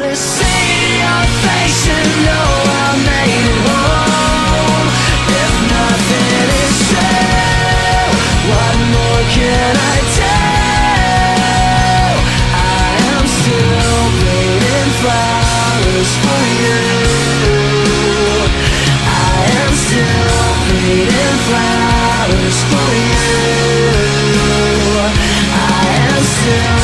See your face and know I made it home. If nothing is true, what more can I tell? I am still bleeding flowers for you. I am still bleeding flowers for you. I am still